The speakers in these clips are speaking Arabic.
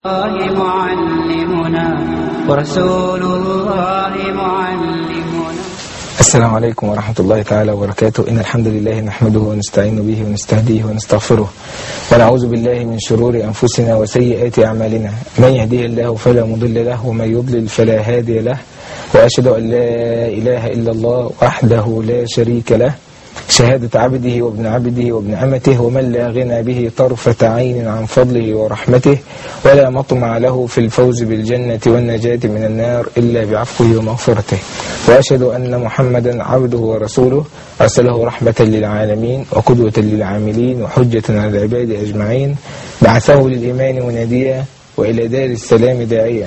الله معلمنا ورسول الله معلمنا. السلام عليكم ورحمة الله تعالى وبركاته. إن الحمد لله نحمده ونستعين به ونستهديه ونستغفره ونعوذ بالله من شرور أنفسنا وسيئات أعمالنا. من يهديه الله فلا مضل له ومن يضلل فلا هادي له، وأشهد أن لا إله إلا الله وحده لا شريك له، شهادة عبده وابن عبده وابن أمته، ومن لا غنى به طرفة عين عن فضله ورحمته، ولا مطمع له في الفوز بالجنة والنجاة من النار إلا بعفوه ومغفرته. وأشهد أن محمدا عبده ورسوله أرسله رحمة للعالمين وقدوة للعاملين وحجة على العباد أجمعين، بعثه للإيمان مناديا وإلى دار السلام داعيا،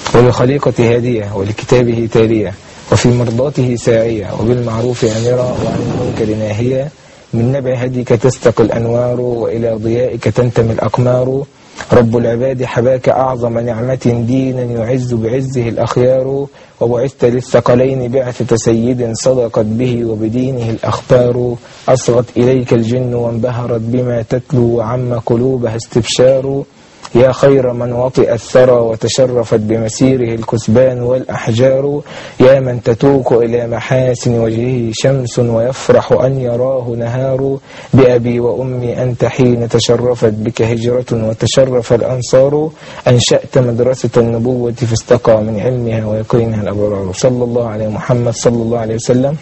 ولخليقة هادية ولكتابه تالية، وفي مرضاته ساعية، وبالمعروف أمرا وعن المنكر ناهيا. من نبع هديك تستقي الأنوار وإلى ضيائك تنتمي الأقمار. رب العباد حباك أعظم نعمة، دينا يعز بعزه الأخيار، وبعثت للثقلين بعثة سيد صدقت به وبدينه الأخبار. أصغت إليك الجن وانبهرت بما تتلو وعم قلوبها استبشار. يا خير من وطئ الثرى وتشرفت بمسيره الكثبان والأحجار. يا من تتوق إلى محاسن وجهه شمس ويفرح أن يراه نهار. بأبي وأمي أنت حين تشرفت بك هجرة وتشرف الأنصار. أنشأت مدرسة النبوة فاستقى من علمها ويقينها الأبرار. صلى الله على محمد صلى الله عليه وسلم،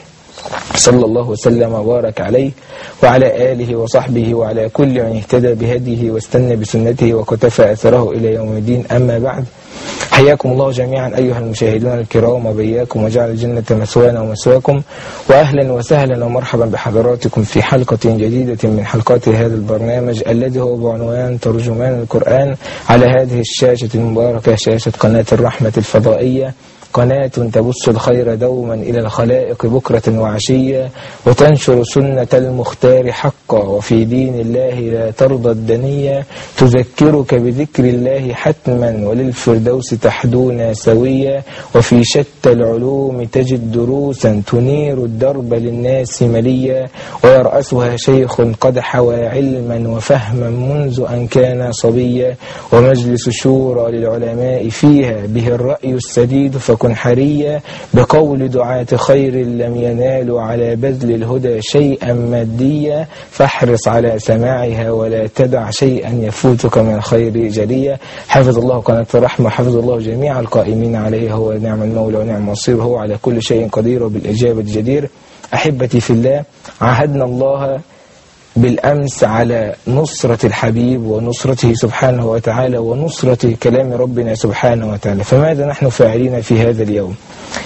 صلى الله وسلم وبارك عليه وعلى آله وصحبه وعلى كل من اهتدى بهديه واستنى بسنته وكتفى أثره إلى يوم الدين. أما بعد، حياكم الله جميعا أيها المشاهدون الكرام وبياكم، وجعل الجنة مثوانا ومثواكم، وأهلا وسهلا ومرحبا بحضراتكم في حلقة جديدة من حلقات هذا البرنامج الذي هو بعنوان ترجمان القرآن، على هذه الشاشة المباركة، شاشة قناة الرحمة الفضائية، قناة تبث الخير دوما إلى الخلائق بكرة وعشية، وتنشر سنة المختار حقا، وفي دين الله لا ترضى الدنية، تذكرك بذكر الله حتما وللفردوس تحدونا سوية، وفي شتى العلوم تجد دروسا تنير الدرب للناس مليا، ويرأسها شيخ قد حوى علما وفهما منذ أن كان صبيا، ومجلس شورى للعلماء فيها به الرأي السديد، فكن حريا بقول دعاة خير لم ينالوا على بذل الهدى شيئا ماديا، فاحرص على سماعها ولا تدع شيئا يفوتك من الخير جليا. حفظ الله قناة الرحمة، حفظ الله جميع القائمين عليها، هو نعم المولى ونعم النصير، هو على كل شيء قدير وبالإجابة جدير. أحبتي في الله، عاهدنا الله بالأمس على نصرة الحبيب ونصرته سبحانه وتعالى ونصرة كلام ربنا سبحانه وتعالى، فماذا نحن فاعلين في هذا اليوم؟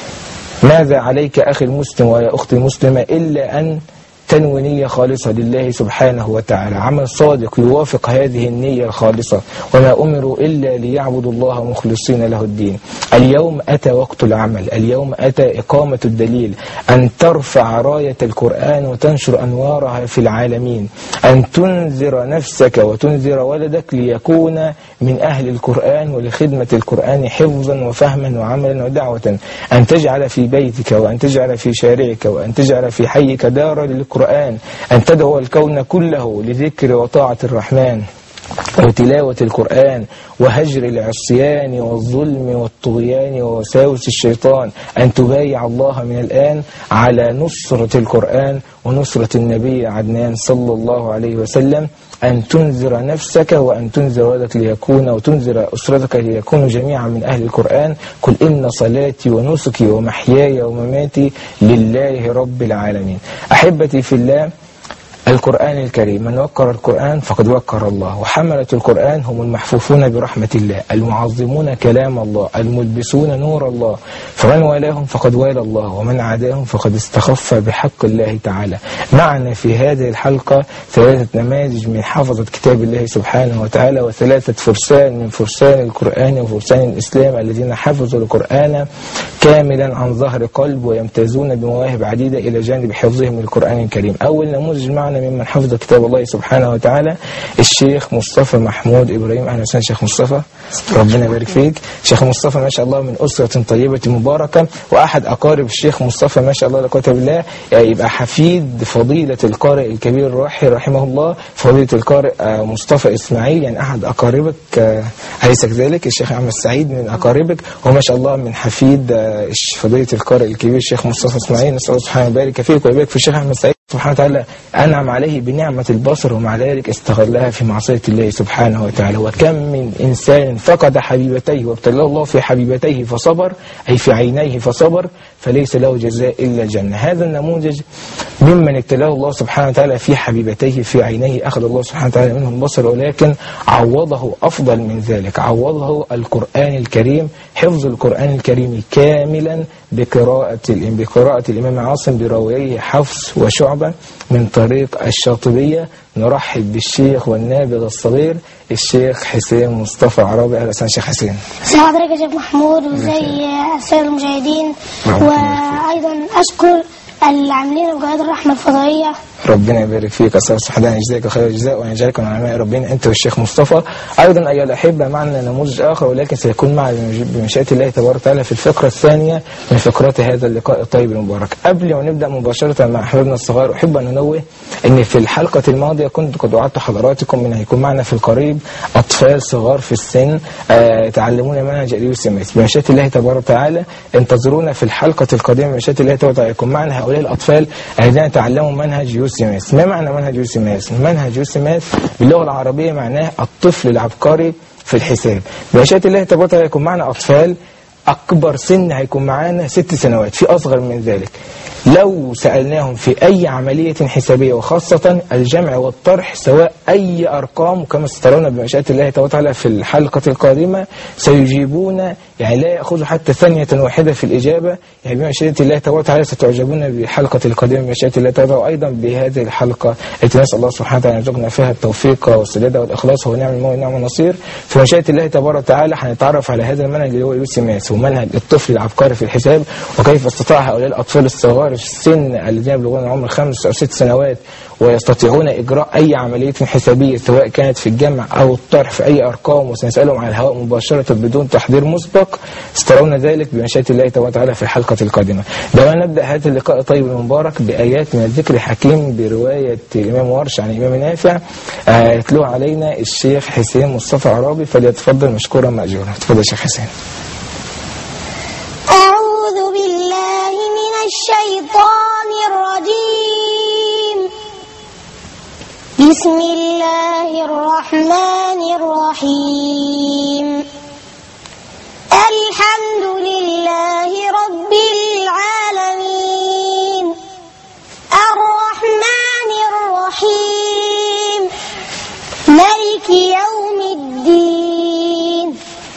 ماذا عليك أخي المسلم ويا أختي المسلمة إلا أن تنوي نية خالصة لله سبحانه وتعالى، عمل صادق يوافق هذه النية الخالصة، وما أمروا إلا ليعبدوا الله مخلصين له الدين. اليوم أتى وقت العمل، اليوم أتى إقامة الدليل، أن ترفع راية القرآن وتنشر أنوارها في العالمين، أن تنذر نفسك وتنذر ولدك ليكون من أهل القرآن ولخدمة القرآن حفظا وفهما وعملا ودعوة، أن تجعل في بيتك وأن تجعل في شارعك وأن تجعل في حيك دارا للقرآن، أن تدعو الكون كله لذكر وطاعة الرحمن وتلاوة القرآن وهجر العصيان والظلم والطغيان ووساوس الشيطان، أن تبايع الله من الآن على نصرة القرآن ونصرة النبي عدنان صلى الله عليه وسلم، أن تنذر نفسك وأن تنذر ولدك ليكون، وتنذر أسرتك ليكونوا جميعا من أهل القرآن. قل إن صلاتي ونسكي ومحياي ومماتي لله رب العالمين. أحبتي في الله، القرآن الكريم، من وقر القرآن فقد وقر الله، وحملة القرآن هم المحفوفون برحمة الله، المعظمون كلام الله، الملبسون نور الله، فمن والاهم فقد والى الله، ومن عاداهم فقد استخف بحق الله تعالى. معنا في هذه الحلقة 3 نماذج من حفظة كتاب الله سبحانه وتعالى، و3 فرسان من فرسان القرآن وفرسان الإسلام الذين حفظوا القرآن كاملا عن ظهر قلب، ويمتازون بمواهب عديدة إلى جانب حفظهم للقرآن الكريم. أول نموذج معنا معنا ممن حفظ كتاب الله سبحانه وتعالى الشيخ مصطفى محمود إبراهيم. أهلا وسهلا شيخ مصطفى، ربنا يبارك فيك. شيخ مصطفى ما شاء الله من أسرة طيبة مباركة، وأحد أقارب الشيخ مصطفى ما شاء الله لا قوة إلا بالله يبقى حفيد فضيلة القارئ الكبير الراحل رحمه الله فضيلة القارئ مصطفى إسماعيل، يعني أحد أقاربك أليس كذلك؟ الشيخ أحمد سعيد من أقاربك، وما شاء الله من حفيد فضيلة القارئ الكبير الشيخ مصطفى إسماعيل. نسأل الله سبحانه يبارك فيك ويبارك في الشيخ أحمد سعيد سبحانه وتعالى، أنعم عليه بنعمة البصر ومع ذلك استغلها في معصية الله سبحانه وتعالى. وكم من إنسان فقد حبيبتيه وابتلاه الله في حبيبتيه فصبر، أي في عينيه فصبر، فليس له جزاء إلا الجنة. هذا النموذج ممن ابتلاه الله سبحانه وتعالى في حبيبتيه في عينيه، أخذ الله سبحانه وتعالى منه البصر، ولكن عوضه أفضل من ذلك، عوضه القرآن الكريم، حفظ القرآن الكريم كاملا بقراءة الإمام عاصم بروايه حفص وشعبة من طريق الشاطبية. نرحب بالشيخ والنابغ الصغير الشيخ حسين مصطفى عرابي. أهلا وسهلا شيخ حسين. ازي حضرتك يا شيخ محمود وازي السادة المشاهدين، وأيضا أشكر العاملين بجهاد الرحمة الفضائية. ربنا يبارك فيك، أسأل سبحانه أن يجزاك خير الجزاء وأن يجعلك من علماء ربنا أنت والشيخ مصطفى. أيضا أيها الأحبة معنا نموذج آخر، ولكن سيكون معنا بمشيئة الله تبارك وتعالى في الفقرة الثانية من فقرات هذا اللقاء الطيب المبارك. قبل ما نبدأ مباشرة مع أحبابنا الصغار، أحب أن ننوه أن في الحلقة الماضية كنت قد وعدت حضراتكم أن هيكون معنا في القريب أطفال صغار في السن يتعلمون منهج اليوس ماس. بمشيئة الله تبارك وتعالى انتظرونا في الحلقة القادمة بمشيئة الله تبارك وتعالى، يكون معنا هؤلاء الأطفال الذين يتعلموا منهج يوس ماس. ما معنى منهج يوس ماس؟ منهج يوس ماس باللغة العربية معناه الطفل العبقري في الحساب. بمشيئة الله تبارك وتعالى يكون معنا أطفال أكبر سن هيكون معانا 6 سنوات، في أصغر من ذلك. لو سألناهم في أي عملية حسابية وخاصة الجمع والطرح سواء أي أرقام، وكما سترون بمشيئة الله تعالى في الحلقة القادمة سيجيبون، يعني لا يأخذوا حتى ثانية واحدة في الإجابة. يعني بمشيئة الله تعالى ستعجبون بحلقة القادمة بمشيئة الله تعالى، وأيضا بهذه الحلقة التي نسأل الله سبحانه وتعالى أن يرزقنا فيها التوفيق والسداد والإخلاص، هو نعم المولى ونعم النصير. في مشيئة الله تبارك وتعالى هنتعرف على هذا المنهج اللي هو يوس ماس، ومنهج الطفل العبقري في الحساب، وكيف استطاع هؤلاء الأطفال الصغار في السن الذين يبلغون عمر 5 أو 6 سنوات ويستطيعون إجراء أي عملية حسابية سواء كانت في الجمع أو الطرح في أي أرقام، وسنسألهم على الهواء مباشرة بدون تحضير مسبق. سترون ذلك بمشيئة الله تعالى في الحلقة القادمة. دعونا نبدأ هذا اللقاء الطيب المبارك بآيات من الذكر الحكيم برواية الإمام ورش عن الإمام نافع، يتلو علينا الشيخ حسين مصطفى عرابي، فليتفضل مشكورا مأجورا. تفضل الشيخ حسين. أعوذ بالله من الشيطان الرجيم. بسم الله الرحمن الرحيم. الحمد لله رب العالمين الرحمن الرحيم مالك يوم الدين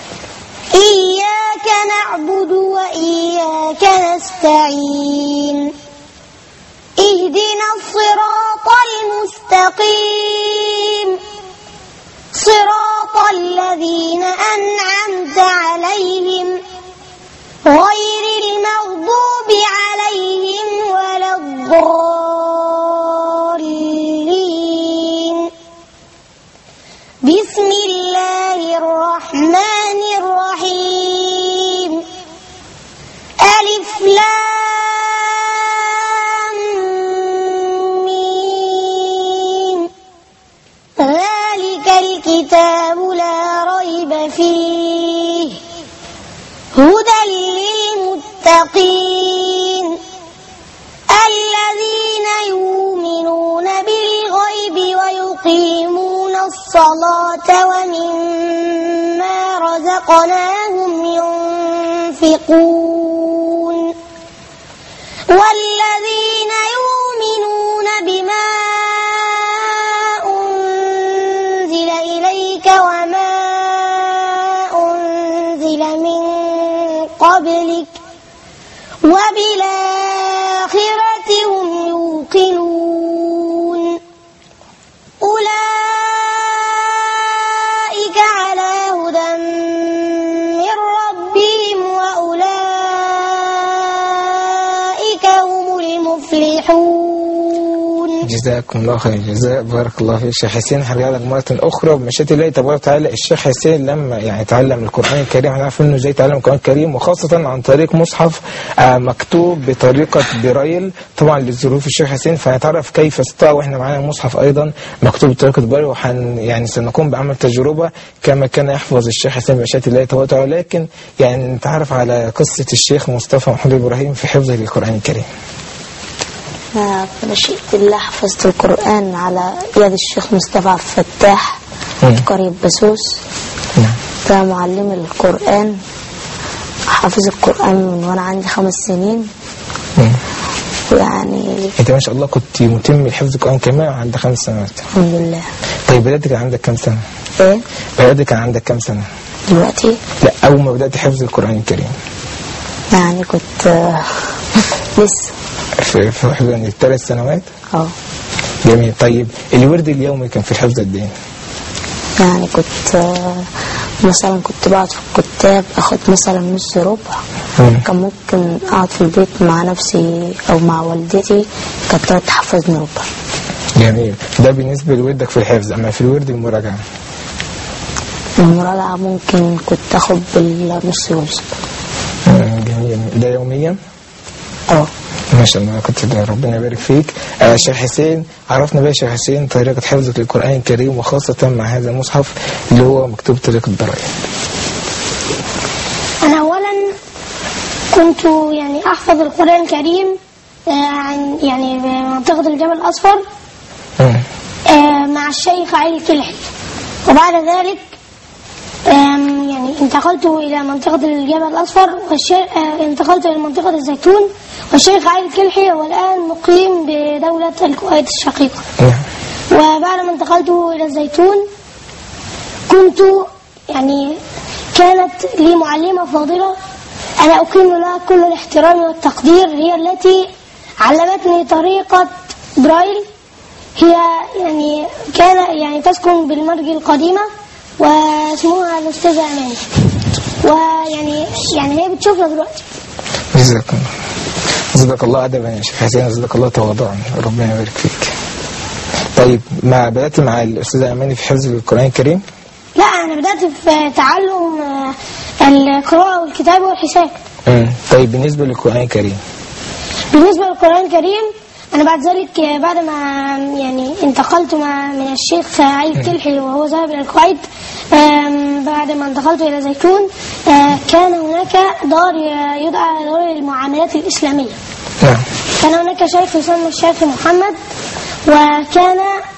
إياك نعبد وإياك نستعين اهدنا الصراط المستقيم صراط الذين أنعمت عليهم غير المغضوب عليهم ولا الضالين. بسم الله الرحمن الرحيم. ألف لام ميم ذلك الكتاب لا ريب فيه هدى للمتقين الذين يؤمنون بالغيب ويقيمون الصلاة ومما رزقناهم ينفقون والذين يؤمنون بما أنزل إليك وما أنزل من قبلك وبالآخرة هم يوقنون أولئك على هدى من ربهم وأولئك هم المفلحون. جزاكم الله خير الجزاء. بارك الله فيك شيخ حسين. هرجع لك مرة أخرى بمشيئة الله تبارك وتعالى. الشيخ حسين لما يعني تعلم القرآن الكريم هنعرف إنه إزاي تعلم القرآن الكريم، وخاصة عن طريق مصحف مكتوب بطريقة برايل طبعا لظروف الشيخ حسين، فهنتعرف كيف استطاع وإحنا معانا مصحف أيضا مكتوب بطريقة برايل، يعني سنقوم بعمل تجربة كما كان يحفظ الشيخ حسين بمشيئة الله تبارك وتعالى. لكن يعني نتعرف على قصة الشيخ مصطفى محمود إبراهيم في حفظه للقرآن الكريم. بمشيئة الله حفظت القرآن على يد الشيخ مصطفى عبد الفتاح قرية بسوس. ده معلم القرآن، حافظ القرآن من وانا عندي 5 سنين. يعني انت ما شاء الله كنت متم الحفظ القرآن كمان عند 5 سنوات. الحمد لله. طيب بدأت كان عندك كم سنة؟ ايه؟ بدأت كان عندك كم سنة؟ دلوقتي؟ لا، أول ما بدأت حفظ القرآن الكريم. يعني كنت لسه في حفظ 3 سنوات؟ جميل. طيب الورد اليومي كان في الحفظ قد ايه؟ يعني كنت مثلا كنت بقعد في الكتاب اخد مثلا نص ربع. كان ممكن اقعد في البيت مع نفسي او مع والدتي كانت تقعد تحفظني ربع. جميل. ده بالنسبة لوردك في الحفظ. اما في الورد المراجعة ممكن كنت اخد بالنص يوم. جميل. ده يوميا؟ ما شاء الله. كنت ربنا يبارك فيك. شيخ حسين، عرفنا بقى شيخ حسين طريقة حفظك للقرآن الكريم وخاصة مع هذا المصحف اللي هو مكتوب طريقة برايل. أنا أولا كنت يعني أحفظ القرآن الكريم عن يعني منطقة الجبل الأصفر مع الشيخ علي الكلحي، وبعد ذلك يعني انتقلت إلى منطقة الجبل الأصفر انتقلت إلى منطقة الزيتون، والشيخ علي الكلحي هو الآن مقيم بدولة الكويت الشقيقة. وبعد ما انتقلت إلى الزيتون كنت يعني كانت لي معلمة فاضلة أنا أقيم لها كل الاحترام والتقدير، هي التي علمتني طريقة برايل. هي يعني كان تسكن بالمرج القديمة واسمها الأستاذة أماني، ويعني هي بتشوفنا دلوقتي. جزاك الله أدبا يا شيخ حسين، جزاك الله تواضعا، ربنا يبارك فيك. طيب بدأت مع الأستاذة أماني في حفظ القرآن الكريم؟ لا، أنا بدأت في تعلم القراءة والكتابة والحساب. طيب بالنسبة للقرآن الكريم؟ بالنسبة للقرآن الكريم أنا بعد ذلك بعد ما يعني انتقلت من الشيخ علي الكلحي وهو ذهب إلى الكويت، بعد ما انتقلت إلى زيتون كان هناك دار يدعى دار المعاملات الإسلامية. كان هناك شيخ يسمى الشيخ محمد، وكان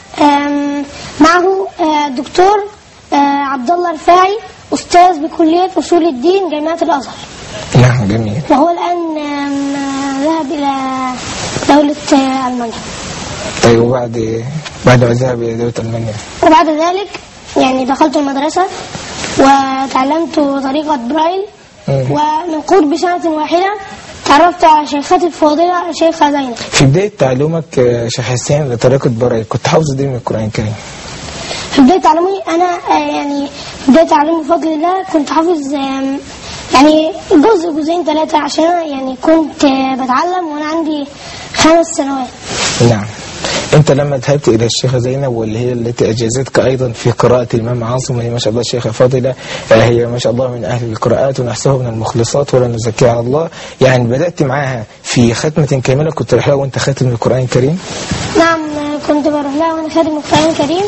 معه الدكتور عبد الله الرفاعي أستاذ بكلية أصول الدين جامعة الأزهر. نعم جميل. وهو الآن ذهب إلى دولة ألمانيا. طيب وبعد ما ذهب إلى دولة ألمانيا؟ وبعد ذلك يعني دخلت المدرسة وتعلمت طريقة برايل، ومن قرب سنة واحدة تعرفت على شيختي الفاضلة الشيخة زينب. في بداية تعلمك شيخ حسين لطريقة برايل كنت حافظ دي من القرآن الكريم؟ في بداية تعلمي أنا يعني بداية تعلمي بفضل الله كنت حافظ يعني جزئين 3 عشان يعني كنت بتعلم وأنا عندي 5 سنوات. نعم. أنت لما ذهبت إلى الشيخة زينب واللي هي التي أجازتك أيضا في قراءة الإمام عاصم، وهي ما شاء الله شيخة فاضلة، هي ما شاء الله من أهل القراءات ونحسبها من المخلصات ولا نزكيها على الله، يعني بدأت معها في ختمة كاملة كنت رحلها وأنت خاتم القرآن الكريم؟ نعم كنت بروح لها وأنا خاتم القرآن الكريم،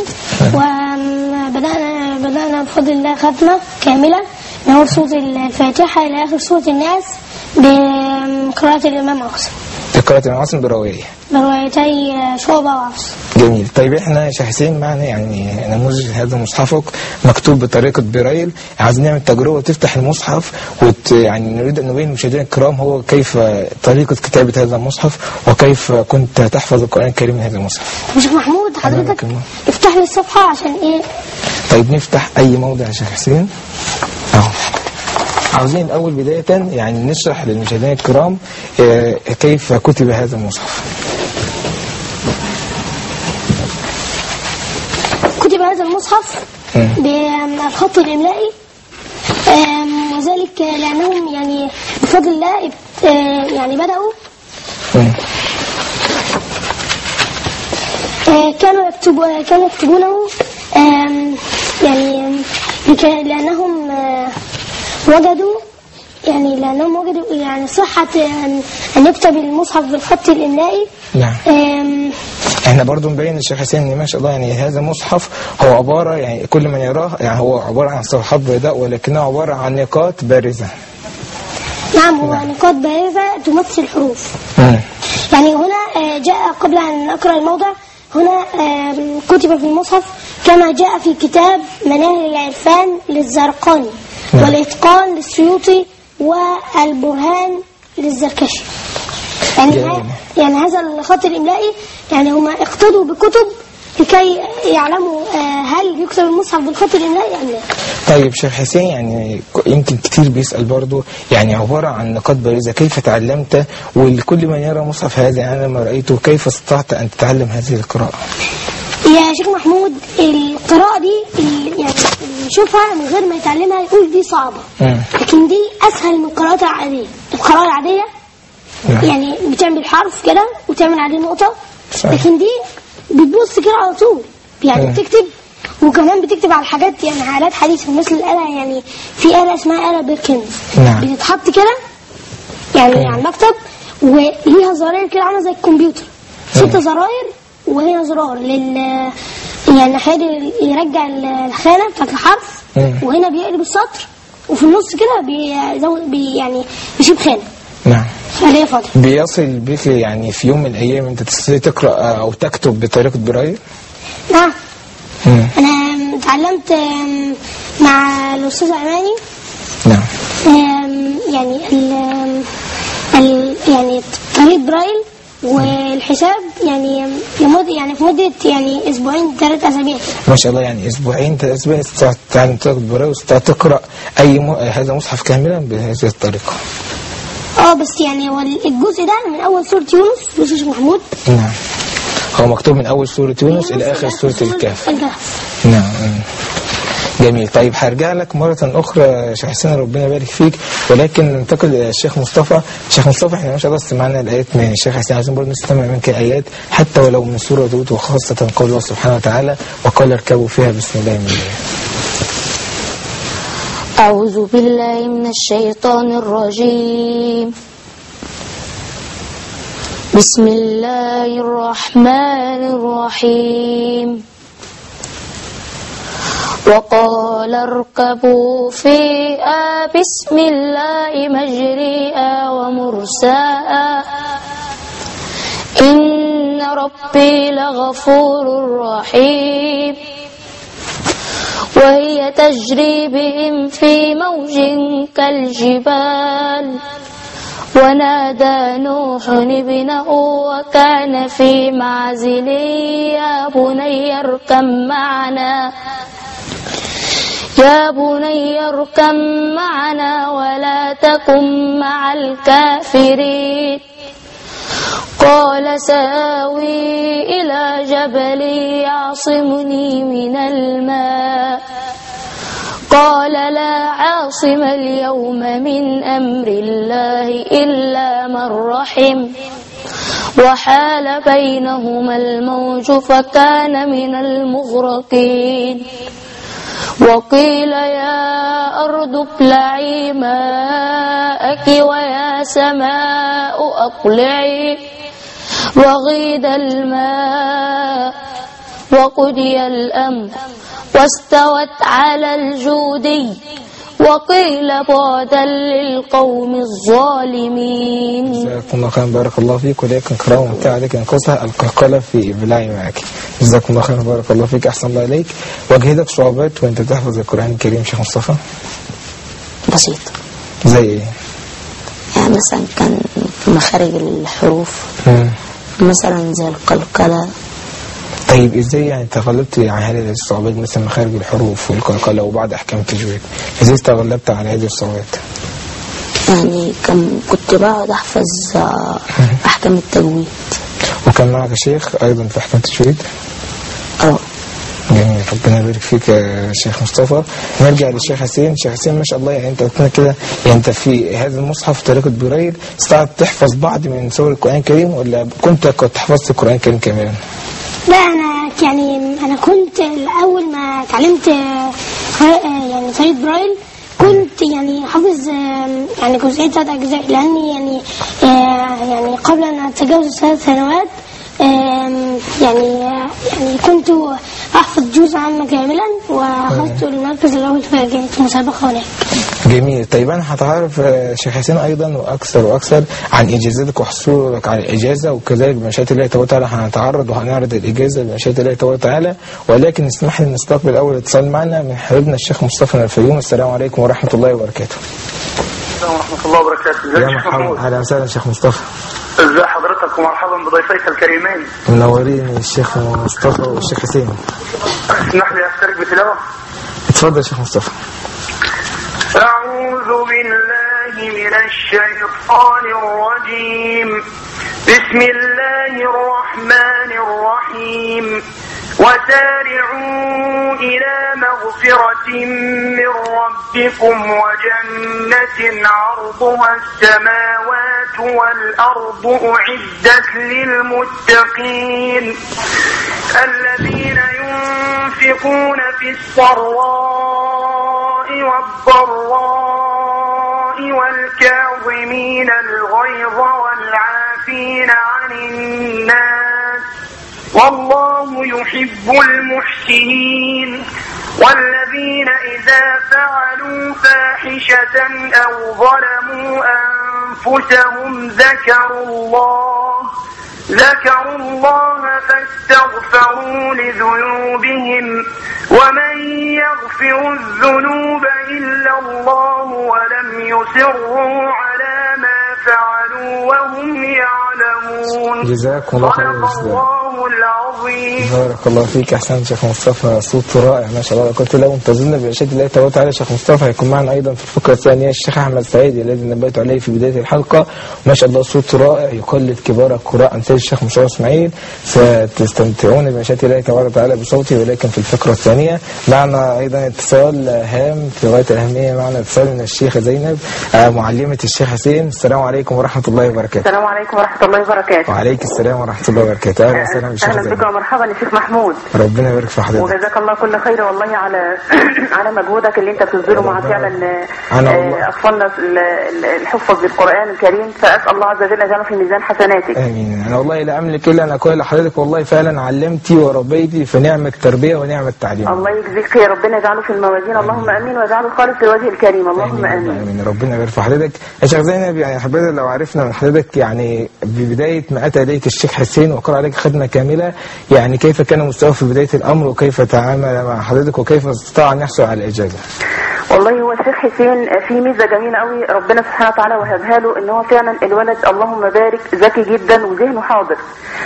وبدأنا بفضل الله ختمة كاملة من أول سورة الفاتحة إلى آخر سورة الناس بقراءة الإمام عاصم. قراءة الإمام عاصم بروايتي شعبة وعفص. جميل. طيب احنا شيخ حسين معنا يعني نموذج هذا مصحفك مكتوب بطريقة برايل، عايزين نعمل تجربة وتفتح المصحف يعني نريد أن نبين للمشاهدين الكرام هو كيف طريقة كتابة هذا المصحف وكيف كنت تحفظ القرآن الكريم من هذا المصحف. شيخ محمود حضرتك افتح لي الصفحة عشان ايه؟ طيب نفتح أي موضع يا شيخ حسين. عاوزين الأول بداية يعني نشرح للمشاهدين الكرام كيف كتب هذا المصحف. كتب هذا المصحف بالخط الإملائي، وذلك لأنهم يعني بفضل الله يعني بدأوا كانوا يكتبونه يعني لأنهم وجدوا يعني صحة أن يكتب المصحف بالخط الإملائي. نعم. احنا برضو نبين الشيخ حسين ان ما شاء الله يعني هذا مصحف هو عبارة يعني كل من يراه يعني هو عبارة عن صفحات بيضاء ولكنها عبارة عن نقاط بارزة. نعم، هو نقاط بارزة تمثل الحروف. يعني هنا جاء قبل أن نقرأ الموضع هنا كتب في المصحف كما جاء في كتاب مناهل العرفان للزرقاني والإتقان للسيوطي والبرهان للزركشي. يعني هذا الخط الإملائي يعني هم اقتدوا بكتب لكي يعلموا هل يكتب المصحف بالخط الإملائي أم لا. طيب شيخ حسين يعني يمكن كتير بيسأل برضو يعني عبارة عن نقاط بارزة كيف تعلمت؟ ولكل من يرى مصحف هذا أنا ما رأيته كيف استطعت أن تتعلم هذه القراءة؟ يا شيخ محمود القراءة دي يعني يشوفها من غير ما يتعلمها يقول دي صعبة، لكن دي أسهل من القراءة العادية. القراءة العادية يعني بتعمل حرف كده وتعمل عليه نقطة، لكن دي بتبص كده على طول يعني بتكتب، وكمان بتكتب على حاجات يعني آلات حديثة مثل الآلة، يعني في آلة اسمها آلة بيركنز بتتحط كده يعني على المكتب وليها زراير كده عاملة زي الكمبيوتر 6 زراير، وهي زرار يعني ناحية يرجع الخانة بتاعت الحرف، وهنا بيقلب السطر، وفي النص كده يعني بيشيب خانة. نعم. بيصل بيك يعني في يوم من الأيام أنت تستطيع تقرأ أو تكتب بطريقة برايل؟ نعم. أنا اتعلمت مع الأستاذ أماني. نعم. يعني يعني طريقة برايل والحساب يعني في مدة يعني أسبوعين 3 أسابيع. ما شاء الله، يعني أسبوعين 3 أسابيع استطعت تتعلم طريقة برايل واستطعت تقرأ هذا مصحف كاملا بهذه الطريقة. بس يعني هو الجزء ده من أول سورة يونس يا شيخ محمود. نعم. هو مكتوب من أول سورة يونس إلى آخر سورة الكهف. نعم. جميل. طيب هرجع لك مرة أخرى شيخ حسين ربنا يبارك فيك، ولكن ننتقل إلى الشيخ مصطفى. الشيخ مصطفى احنا ما شاء الله استمعنا الآيات من الشيخ حسين، عايزين برضه نستمع منك آيات حتى ولو من سورة هود، وخاصة قول الله سبحانه وتعالى وقال اركبوا فيها بسم الله من الله. أعوذ بالله من الشيطان الرجيم. بسم الله الرحمن الرحيم. وقال اركبوا فيها بسم الله مجريها ومرساها إن ربي لغفور رحيم. وهي تجري بهم في موج كالجبال ونادى نوح ابنه وكان في معزل يا بني اركب معنا ولا تكن مع الكافرين. قال سآوي إلى جبل يعصمني من الماء قال لا عاصم اليوم من أمر الله إلا من رحم وحال بينهما الموج فكان من المغرقين. وقيل يا أرض ابلعي ماءك ويا سماء أقلعي وغيد الماء وقضي الأمر واستوت على الجودي وقيل بعدا للقوم الظالمين. جزاكم الله خيرا بارك الله فيك. ولكن قراءة ممتعة لك نقصها القلقلة في إبلاعي معك. جزاكم الله خيرا بارك الله فيك. أحسن الله إليك. واجهدك صعوبات وأنت تحفظ القرآن الكريم شيخ مصطفى؟ بسيط. زي إيه؟ يعني مثلا كان مخارج الحروف مثلا زي القلقلة. طيب ازاي يعني تغلبت على هذه الصعوبات مثل مخارج الحروف والقلقلة وبعض احكام التجويد؟ ازاي تغلبت على هذه الصعوبات؟ يعني كنت بقعد احفظ احكام التجويد. وكان معك شيخ ايضا في احكام التجويد؟ جميل. ربنا يبارك فيك يا شيخ مصطفى. نرجع للشيخ حسين. شيخ حسين ما شاء الله يعني انت قلت لنا كده يعني انت في هذا المصحف طريقة برايل استطعت تحفظ بعض من سور القرآن الكريم ولا كنت حفظت القرآن الكريم كاملا؟ لا أنا كنت الأول ما اتعلمت يعني طريقة برايل كنت يعني حافظ يعني جزئين 3 أجزاء، لأني يعني قبل أن أتجاوز 3 سنوات يعني كنت أحفظ جزء عام كاملا، وأخذت المركز الأول في مسابقة هناك. جميل. طيب أنا هتعرف شيخ حسين أيضا وأكثر عن إجازتك وحصولك على الإجازة، وكذلك بمشيئة الله تبارك وتعالى هنتعرض وهنعرض الإجازة بمشيئة الله تبارك وتعالى. ولكن اسمح لي نستقبل أول اتصال معنا من حبيبنا الشيخ مصطفى من الفيوم. السلام عليكم ورحمة الله وبركاته. السلام ورحمة الله وبركاته. يا مرحبا، أهلا وسهلا شيخ مصطفى. ازي حضرتك ومرحبا بضيفيك الكريمين. منورين الشيخ مصطفى والشيخ حسين. اسمح لي أشترك بتلاوة. اتفضل يا شيخ مصطفى. أعوذ بالله من الشيطان الرجيم. بسم الله الرحمن الرحيم. وسارعوا إلى مغفرة من ربكم وجنة عرضها السماوات والأرض أعدت للمتقين الذين ينفقون في السراء والضراء والكاظمين الغيظ والعافين عن الناس والله يحب المحسنين والذين إذا فعلوا فاحشة أو ظلموا أنفسهم ذكروا الله فاستغفروا لذنوبهم ومن يغفر الذنوب إلا الله ولم يصروا على ما فعلوا وهم يعلمون. جزاكم الله خير. الله العظيم. بارك الله فيك. احسن شيخ مصطفى، صوت رائع ما شاء الله. قلت لو انتظرنا بإرشاد الله تبارك وتعالى شيخ مصطفى هيكون معنا ايضا في الفقره الثانيه الشيخ احمد سعيد الذي نبهت عليه في بدايه الحلقه. ما شاء الله صوت رائع يقلد كبار القراء امثال الشيخ مصطفى اسماعيل. ستستمتعون بإرشاد الله تبارك وتعالى بصوتي. ولكن في الفقره الثانيه معنا ايضا اتصال هام في غايه الاهميه. معنا اتصال من الشيخه زينب معلمه الشيخ حسين. السلام عليكم ورحمه الله وبركاته. السلام عليكم ورحمه الله وبركاته. وعليكم السلام ورحمه الله وبركاته. اهلا وسهلا بالشيخ زينب. اهلا بك ومرحبا يا شيخ محمود. ربنا يبارك في حضرتك. وجزاك الله كل خير والله على مجهودك اللي انت بتبذله مع فعلا اطفالنا الحفظ بالقران الكريم. فاسال الله عز وجل يجعله في ميزان حسناتك. امين. انا والله لا املك الا ان اقول لحضرتك والله فعلا علمتي وربيتي فنعم التربيه ونعم التعليم. الله يجزيك خير. ربنا يجعله في الموازين. اللهم امين واجعله خالص لوجه الكريم. اللهم امين. امين. ربنا يبارك في حضرتك يا شيخ زينب. يعني حضرتك لو عرفنا من حضرتك يعني ببدايه ما اتى اليك الشيخ حسين وقرأ عليك خدمه كامله، يعني كيف كان مستواه في بدايه الامر وكيف تعامل مع حضرتك وكيف استطاع ان يحصل على الاجازه؟ والله هو الشيخ حسين في ميزه جميله قوي ربنا سبحانه وتعالى وهبها له، ان هو فعلا الولد اللهم بارك ذكي جدا وذهنه حاضر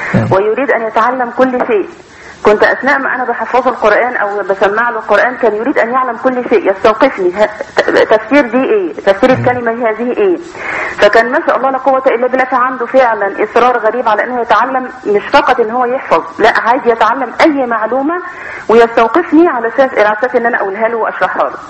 ويريد ان يتعلم كل شيء. كنت أثناء ما أنا بحفظ القرآن أو بسمع له القرآن كان يريد أن يعلم كل شيء، يستوقفني تفسير دي إيه، تفسير الكلمة هذه إيه. فكان ما شاء الله لا قوة إلا بالله عنده فعلا إصرار غريب على أنه يتعلم، مش فقط أن هو يحفظ، لا عايز يتعلم أي معلومة ويستوقفني على أساس أن أنا أقولها له وأشرحها له.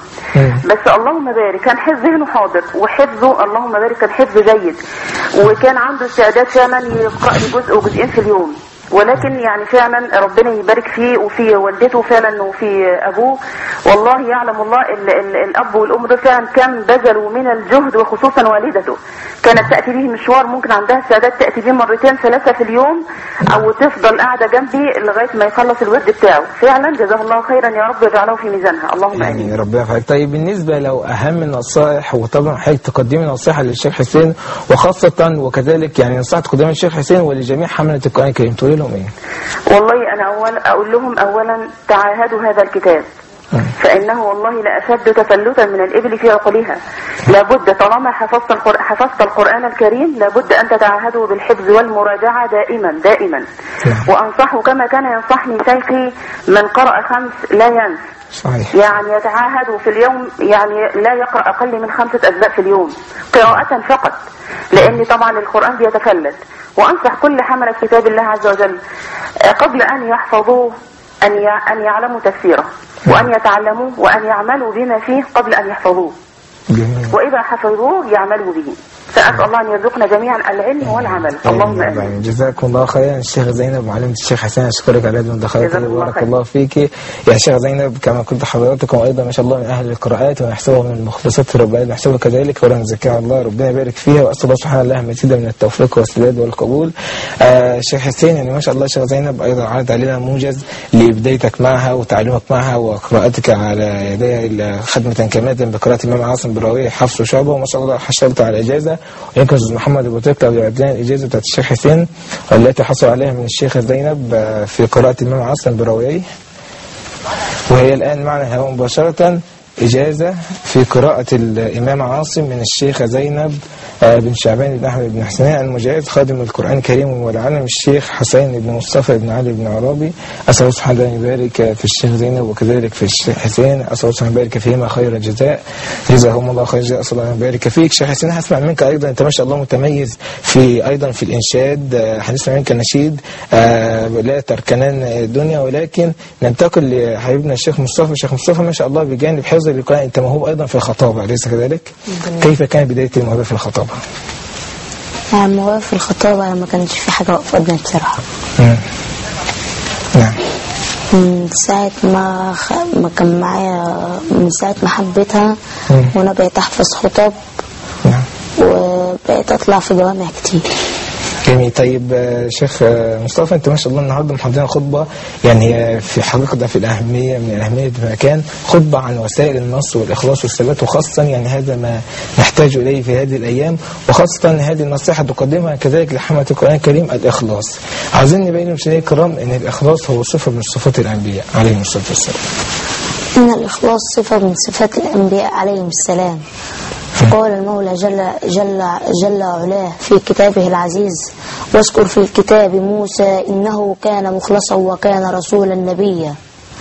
بس اللهم بارك كان حفظ ذهنه حاضر وحفظه اللهم بارك كان حفظ جيد، وكان عنده استعداد فعلا يقرأ لي جزء وجزئين في اليوم. ولكن يعني فعلا ربنا يبارك فيه وفي والدته فعلا وفي أبوه. والله يعلم الله الأب والأم دول فعلا كم بذلوا من الجهد، وخصوصا والدته كانت تأتي به مشوار ممكن عندها استعداد تأتي به 2-3 في اليوم، أو تفضل قاعدة جنبي لغاية ما يخلص الورد بتاعه. فعلا جزاه الله خيرا يا رب يجعله في ميزانها. اللهم آمين. ربنا يفعلك. طيب بالنسبة لو أهم النصائح، وطبعا حضرتك تقدمي نصيحة للشيخ حسين وخاصة وكذلك يعني نصيحة تقدمها للشيخ حسين ولجميع حملة القرآن الكريم تقولي لهم إيه؟ والله أنا أقول لهم أولا تعاهدوا هذا الكتاب، فإنه والله لأشد تفلتا من الإبل في عقلها. لابد طالما حفظت القرآن الكريم لابد أن تتعاهدوا بالحفظ والمراجعة دائما. وأنصحه كما كان ينصحني شيخي من قرأ 5 لا ينسى. صحيح. يعني يتعاهدوا في اليوم، يعني لا يقرأ أقل من 5 أجزاء في اليوم قراءة فقط، لأن طبعا القرآن بيتفلت. وأنصح كل حملة كتاب الله عز وجل قبل أن يحفظوه أن يعلموا تفسيره، وأن يتعلموا وأن يعملوا بما فيه قبل أن يحفظوه. جميل. وإذا حفظوه يعملوا به. فأسأل الله أن يرزقنا جميعا العلم والعمل. اللهم آمين. جزاكم الله خيرا. الشيخ زينب معلمة الشيخ حسين، أشكرك على هذه المداخلات، بارك الله فيك يا شيخ زينب. كما كنت حضراتكم أيضا ما شاء الله من أهل القراءات ونحسبها من المخلصات ربنا، نحسبها كذلك ولا نزكيها الله، ربنا يبارك فيها، وأسأل الله سبحانه الله مزيدا من التوفيق والسداد والقبول. الشيخ حسين يعني ما شاء الله الشيخ زينب أيضا عرض علينا موجز لبدايتك معها وتعلمك معها وقراءتك على يديها خدمة كاملة بقراءة الإمام عاصم بالراوية حفص وشعبة، وما شاء الله حصلت على إجازة، ويمكن أستاذ محمد أبو تركي أو يعدلنا الإجازة بتاعت الشيخ حسين والتي حصل عليها من الشيخ زينب في قراءة الإمام عاصم بالراوية، وهي الآن معنا هو مباشرة إجازة في قراءة الإمام عاصم من الشيخ زينب بن شعبان بن أحمد بن حسنان المجاهد خادم القرآن الكريم والعلم، الشيخ حسين بن مصطفى بن علي بن عرابي. أسأل الله سبحانه أن يبارك في الشيخ زينب وكذلك في الشيخ حسين، أسأل الله سبحانه أن يبارك فيهما خير الجزاء، جزاهم الله خير الجزاء. أسأل الله أن يبارك فيك. شيخ حسين هسمع منك أيضا، أنت ما شاء الله متميز في أيضا في الإنشاد، هنسمع منك نشيد لا تركنان الدنيا، ولكن ننتقل لحبيبنا الشيخ مصطفى. الشيخ مصطفى ما شاء الله بجانب حفظ القرآن أنت موهوب أيضا في الخطابة، أليس كذلك؟ كيف كان بداية الموهبة في الخطابة؟ الموهبة في الخطابة ما كانش في حاجة واقفة قدامي بصراحة. نعم. من ساعة ما كان معايا، من ساعة ما حبيتها وأنا بقيت أحفظ خطاب. نعم. وبقيت أطلع في جوامع كتير. جميل. طيب شيخ مصطفى، انت ما شاء الله النهارده محضرين خطبه يعني هي في حقيقه في الاهميه من الاهميه بمكان، خطبه عن وسائل النصر والاخلاص والثبات، وخاصه يعني هذا ما نحتاج اليه في هذه الايام، وخاصه هذه النصيحه تقدمها كذلك لحمله القران الكريم الاخلاص. عاوزين نبين للمشاهدين الكرام ان الاخلاص هو صفه من صفات الانبياء عليهم الصلاه والسلام. إن الإخلاص صفة من صفات الأنبياء عليهم السلام. فقال المولى جل علاه في كتابه العزيز: واذكر في الكتاب موسى إنه كان مخلصا وكان رسولا نبيا.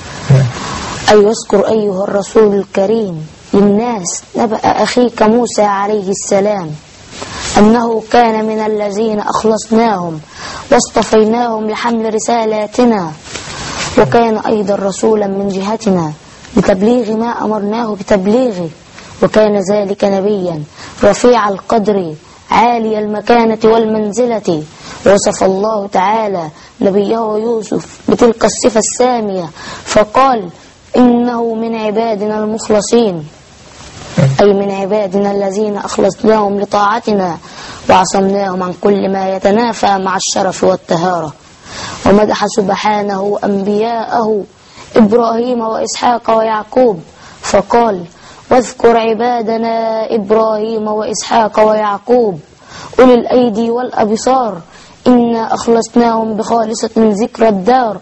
أي واذكر أيها الرسول الكريم للناس نبأ أخيك موسى عليه السلام أنه كان من الذين أخلصناهم واصطفيناهم لحمل رسالاتنا، وكان أيضا رسولا من جهتنا بتبليغ ما أمرناه بتبليغه، وكان ذلك نبيا رفيع القدر عالي المكانة والمنزلة. وصف الله تعالى نبيه يوسف بتلك الصفة السامية فقال: إنه من عبادنا المخلصين، أي من عبادنا الذين أخلصناهم لطاعتنا وعصمناهم عن كل ما يتنافى مع الشرف والطهارة. ومدح سبحانه أنبياءه إبراهيم وإسحاق ويعقوب فقال: واذكر عبادنا إبراهيم وإسحاق ويعقوب أولي الأيدي والأبصار إنا أخلصناهم بخالصة ذكر الدار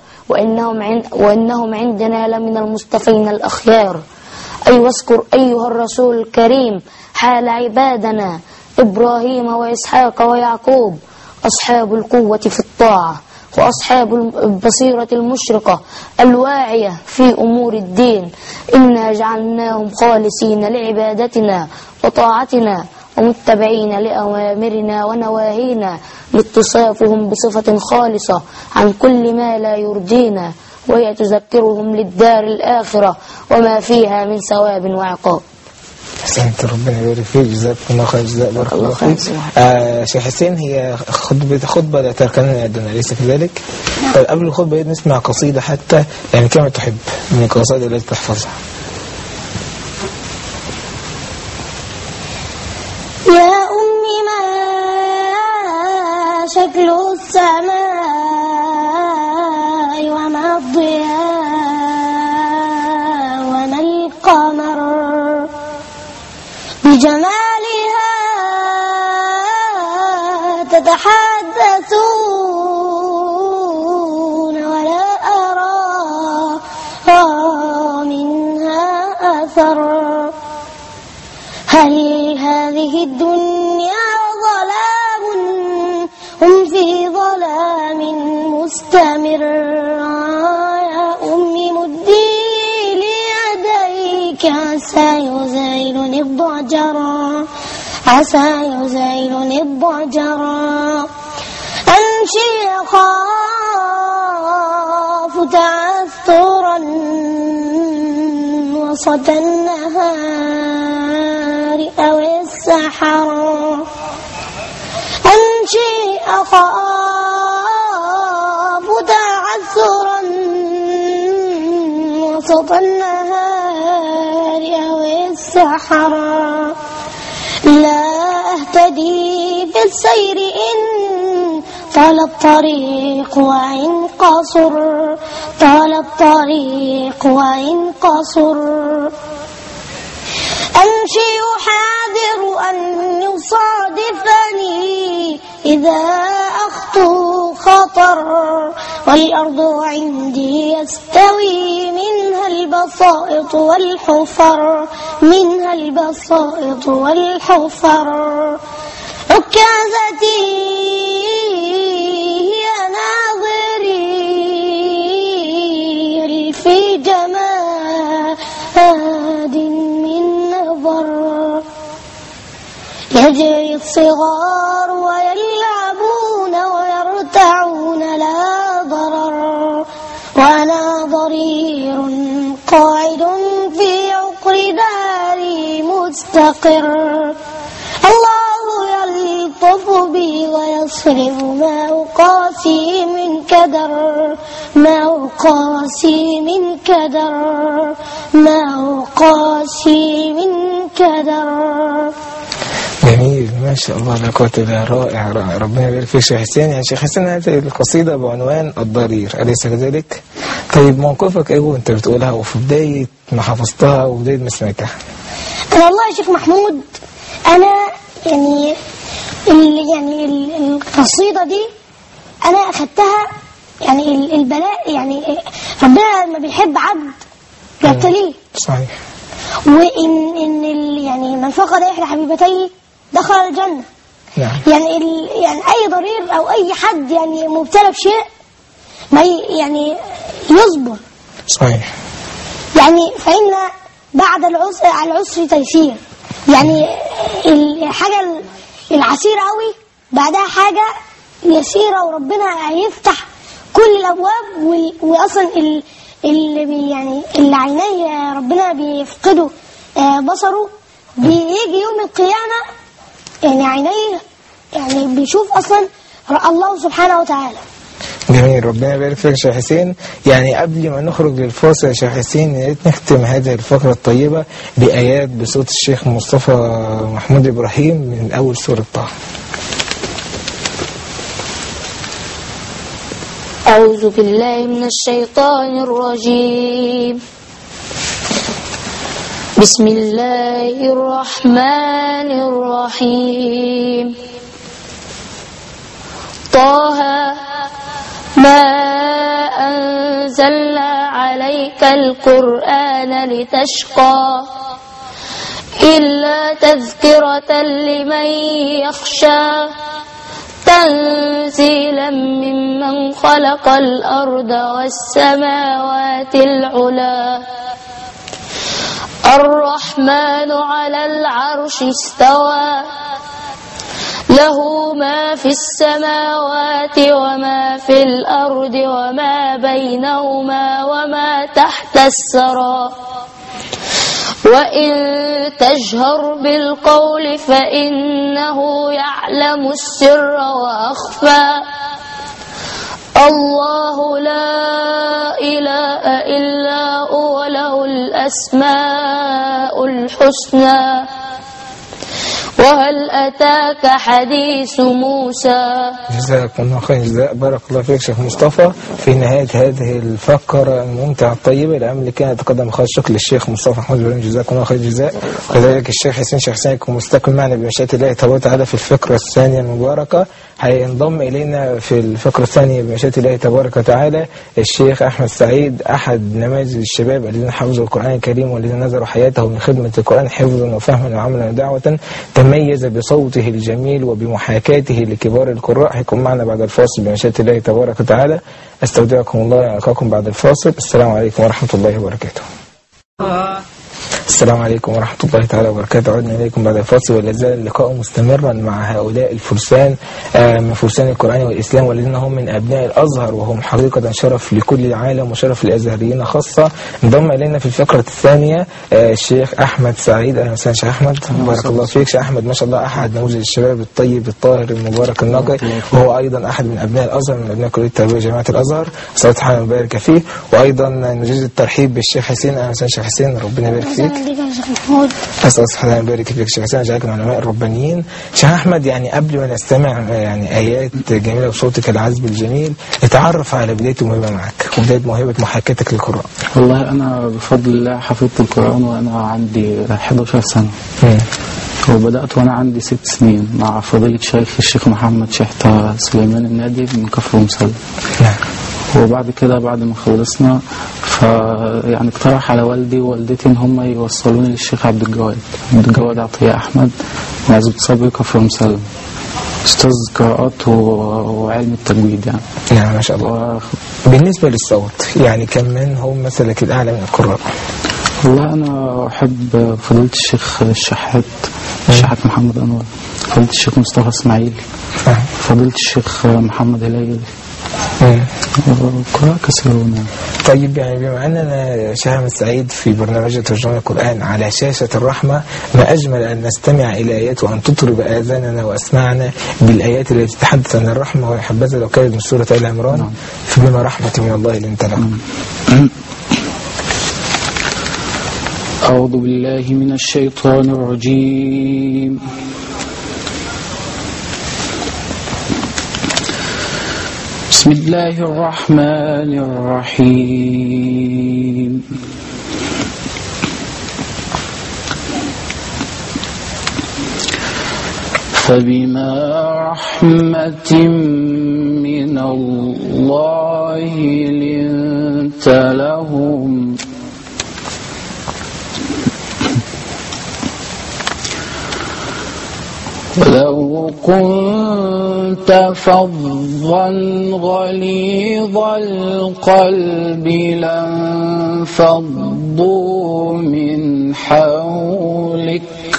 وإنهم عندنا لمن المصطفين الأخيار. أي واذكر أيها الرسول الكريم حال عبادنا إبراهيم وإسحاق ويعقوب أصحاب القوة في الطاعة وأصحاب البصيرة المشرقة الواعية في أمور الدين. إنا جعلناهم خالصين لعبادتنا وطاعتنا ومتبعين لأوامرنا ونواهينا لاتصافهم بصفة خالصة عن كل ما لا يرضينا، وهي تذكرهم للدار الآخرة وما فيها من ثواب وعقاب. أحسنت، ربنا يبارك فيك، جزاك الله خير الجزاء، بارك الله فيك. شيخ حسين، هي خطبة لا تركنان الدنيا، أليس كذلك؟ طيب قبل الخطبة نسمع قصيدة حتى يعني كما تحب من القصائد التي تحفظها. يا أمي ما شكل السماء وما الضياء وما القمر بجمالها تتحدثون ولا أرى منها أثر. هل هذه الدنيا ظلام هم في ظلام مستمر. يا أمي مدي ليديك عسى يزيلني الضجرا، عسى يزيلني الضجرا. أمشي أخاف تعثرا وسط النهار أو السحر. أمشي أخاف تعثرا وسط النهار أو السحرا، لا أهتدي في السير إن طال الطريق وإن قصر، أمشي أحاذر أن يصادفني إذا أخطو خطر، والأرض عندي يستوي منها البسائط والحفر، عكازتي هي ناظري في جماد من نظر، يجري الصغار ويلعبون ويرتعون لا ضرر، وأنا ضرير قاعد في عقر داري مستقر، الله يلطف بي ويصرف ما أقاسي من كدر. جميل، ما شاء الله، لا قوة إلا رائع رائع. ربنا يبارك فيك شيخ حسين. يعني شيخ حسين هذه القصيدة بعنوان الضرير، أليس كذلك؟ طيب موقفك إيه وأنت بتقولها وفي بداية ما حفظتها وبداية ما سمعتها؟ أنا والله يا شيخ محمود، أنا يعني القصيدة دي أنا أخذتها، يعني البلاء، يعني ربنا لما بيحب عبد يبتليه. صحيح. وإن يعني من فقد إحدى حبيبتيه دخل الجنة. نعم. يعني أي ضرير أو أي حد يعني مبتلى بشيء ما يعني يصبر. صحيح. يعني فإن بعد العسر تيسير، يعني الحاجة العسيرة قوي بعدها حاجة يسيرة، وربنا هيفتح كل الأبواب. وأصلا اللي عينيه ربنا بيفقده بصره، بيجي يوم القيامة يعني عينيه يعني بيشوف أصلا الله سبحانه وتعالى. جميل، ربنا يبارك فيك يا شيخ حسين. يعني قبل ما نخرج للفاصل يا شيخ حسين، يا ريت نختم هذه الفقرة الطيبة بآيات بصوت الشيخ مصطفى محمود إبراهيم من أول سورة طه. أعوذ بالله من الشيطان الرجيم. بسم الله الرحمن الرحيم. طه ما أنزلنا عليك القرآن لتشقى إلا تذكرة لمن يخشى تنزيلا ممن خلق الأرض والسماوات العلى الرحمن على العرش استوى له ما في السماوات وما في الأرض وما بينهما وما تحت الثرى وإن تجهر بالقول فإنه يعلم السر وأخفى الله لا إله إلا هو له الأسماء الحسنى وهل أتاك حديث موسى. جزاكم الله خير جزاء. بارك الله فيك شيخ مصطفى. في نهاية هذه الفقرة الممتعة الطيبة الأمل كان يتقدم خالص شكر للشيخ مصطفى محمود إبراهيم، جزاكم الله خير جزاء. وكذلك الشيخ حسين شيخ حسين يكون مستكمل معنا بمشيئة الله تبارك وتعالى في الفقرة الثانية المباركة. هينضم إلينا في الفقرة الثانية بمشيئة الله تبارك وتعالى الشيخ أحمد سعيد، أحد نماذج الشباب الذين حفظوا القرآن الكريم والذين نذروا حياته من خدمة القرآن حفظا وفهما وعملا ودعوة. تميز بصوته الجميل وبمحاكاته لكبار القراء. هيكون معنا بعد الفاصل بمشيئة الله تبارك وتعالى. استودعكم الله وألقاكم بعد الفاصل. السلام عليكم ورحمة الله وبركاته. السلام عليكم ورحمة الله تعالى وبركاته. عدنا إليكم بعد الفاصل، ولا زال اللقاء مستمرا مع هؤلاء الفرسان من فرسان القرآن والإسلام، والذين هم من أبناء الأزهر، وهم حقيقة شرف لكل العالم وشرف للأزهريين خاصة. انضم إلينا في الفقرة الثانية الشيخ أحمد سعيد. أهلا وسهلا شيخ أحمد، بارك الله فيك. شيخ أحمد ما شاء الله أحد نموذج الشباب الطيب الطاهر المبارك النقي، وهو أيضا أحد من أبناء الأزهر، من أبناء كلية التربية جامعة الأزهر. صلى الله عليه وبارك فيه. وأيضا نجد الترحيب بالشيخ حسين. أهلا وسهلا شيخ حسين، ربنا يبارك فيك. أسأل الله سبحانه يبارك فيك شيخ حسين، جعلك من العلماء الربانيين. شيخ أحمد، يعني قبل ما نستمع يعني آيات جميلة بصوتك العذب الجميل، اتعرف على بداية الموهبة معك وبداية موهبة محاكاتك للقرآن. والله أنا بفضل الله حفظت القرآن وأنا عندي 11 سنة. وبدأت وأنا عندي 6 سنين مع فضيلة الشيخ محمد شحتة سليمان النادي من كفر مسلم. وبعد كده بعد ما خلصنا يعني اقترح على والدي ووالدتي ان هم يوصلوني للشيخ عبد الجواد عطية احمد وعزب صبري كفر مسلم، استاذ قراءات وعلم التجويد يعني. نعم ما شاء الله. بالنسبة للصوت يعني كم من هم مثلك الأعلى من القراء؟ والله أنا أحب فضيلة الشيخ الشحات محمد أنور، فضيلة الشيخ مصطفى إسماعيل، فضيلة الشيخ محمد هلال، قراء كثيرون. طيب يعني بما أننا شيخ أحمد سعيد في برنامج ترجمة القرآن على شاشة الرحمة، ما أجمل أن نستمع إلى آيات وأن تطرب آذاننا وأسمعنا بالآيات التي تتحدث عن الرحمة، وحبذا لو كانت من سورة آل عمران. فبما رحمة من الله لنت لهم. أعوذ بالله من الشيطان الرجيم. بسم الله الرحمن الرحيم. فبما رحمة من الله لنت لهم ولو كنت فظا غليظ القلب لانفضوا من حولك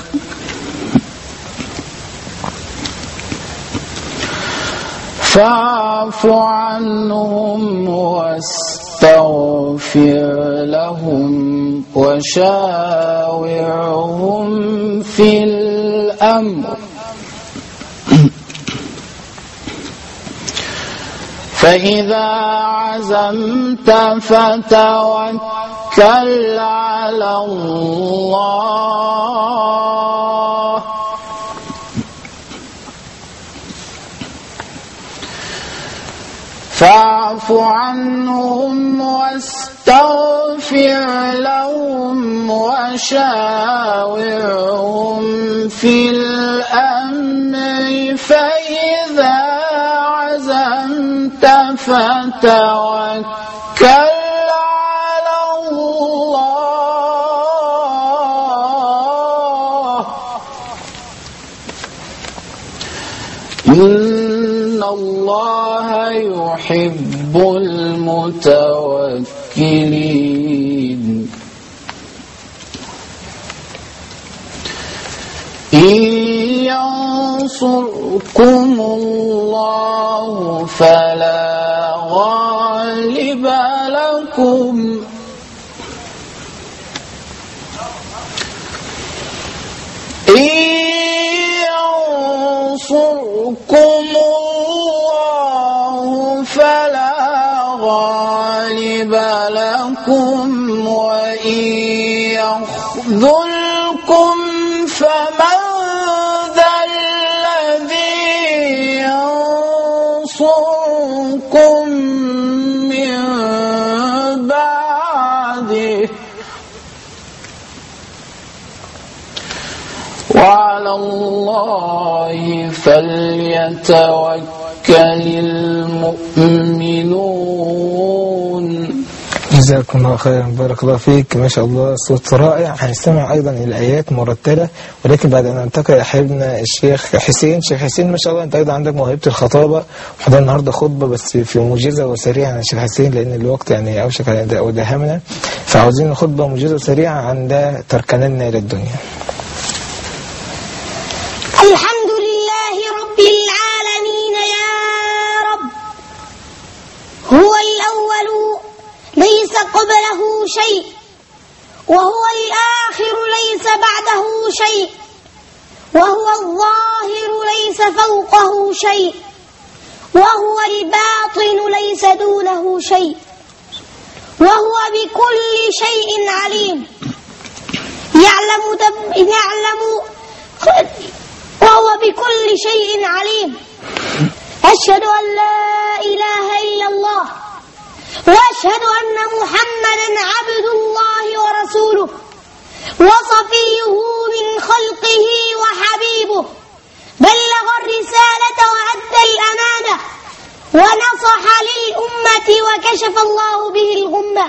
فاعف عنهم واستغفر لهم وشاورهم في الأمر فإذا عزمت فتوكل على الله فاعف عنهم واستغفر لهم وشاورهم في الأمر فإذا عزمت فتوكل على الله إن الله يحب المتوكلين إن ينصركم الله فلا غالب لكم إن ينصركم الله فلا غالب لكم وإن يخذلكم فمن ذا الذي ينصركم من بعده وعلى الله فليتوكل المؤمنون. جزاكم الله خيرا، بارك الله فيك، ما شاء الله صوت رائع. هنستمع أيضا إلى آيات مرتلة، ولكن بعد أن ننتقل إلى حبيبنا الشيخ حسين. شيخ حسين ما شاء الله أنت أيضا عندك موهبة الخطابة، وحضرنا النهاردة خطبة بس في موجزة وسريعة عن الشيخ حسين لأن الوقت يعني أوشك على دهمنا، فعاوزين خطبة موجزة وسريعة عن ده تركننا إلى الدنيا. الحمد لله رب العالمين يا رب، هو الأول ليس قبله شيء، وهو الآخر ليس بعده شيء، وهو الظاهر ليس فوقه شيء، وهو الباطن ليس دونه شيء، وهو بكل شيء عليم، وهو بكل شيء عليم. أشهد أن لا إله إلا الله، وأشهد أن محمدا عبد الله ورسوله وصفيه من خلقه وحبيبه، بلغ الرسالة وأدى الأمانة ونصح للأمة وكشف الله به الغمة،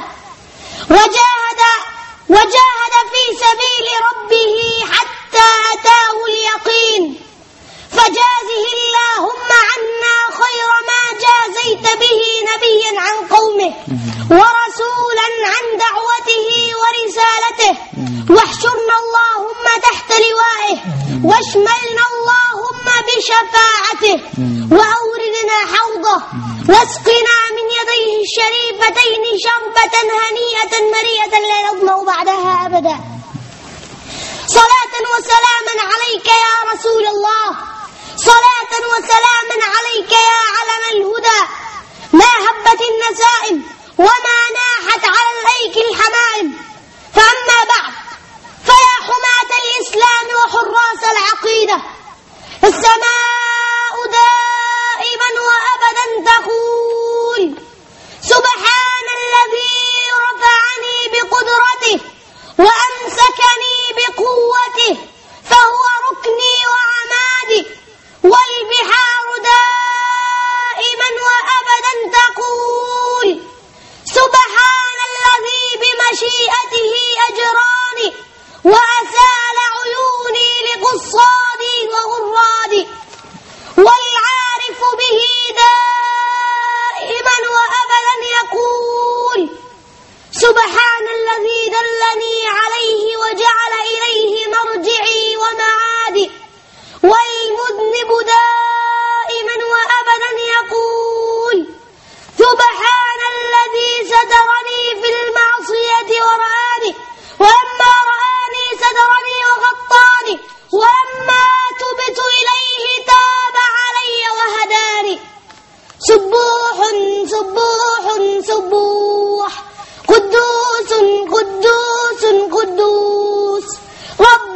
وجاهد في سبيل ربه حتى أتاه اليقين، فجازه اللهم عنا خير ما جازيت به نبيا عن قومه ورسولا عن دعوته ورسالته، واحشرنا اللهم تحت لوائه، واشملنا اللهم بشفاعته، وأوردنا حوضه، واسقنا من يديه الشريفتين شربة هنيئة مريئة لا نظمأ بعدها أبدا. صلاة وسلاما عليك يا رسول الله، صلاة وسلاما عليك يا علم الهدى، ما هبت النسائم وما ناحت على الأيك الحمائم. فأما بعد، فيا حماة الإسلام وحراس العقيدة، السماء دائما وأبدا تقول سبحان الذي رفعني بقدرته وأمسكني بقوته، فهو ركني وعمادي، والبحار دائما وأبدا تقول سبحان الذي بمشيئته أجراني وأسال عيوني لقصادي وغرادي، والعارف به دائما وأبدا يقول سبحان الذي دلني عليه وجعل إليه مرجعي ومعادي، والمذنب دائما وأبدا يقول سبحان الذي سترني في المعصية ورآني، ولما رآني سترني وغطاني، ولما تبت إليه تاب علي وهداني. سبوح سبوح سبوح، قدوس قدوس قدوس، رب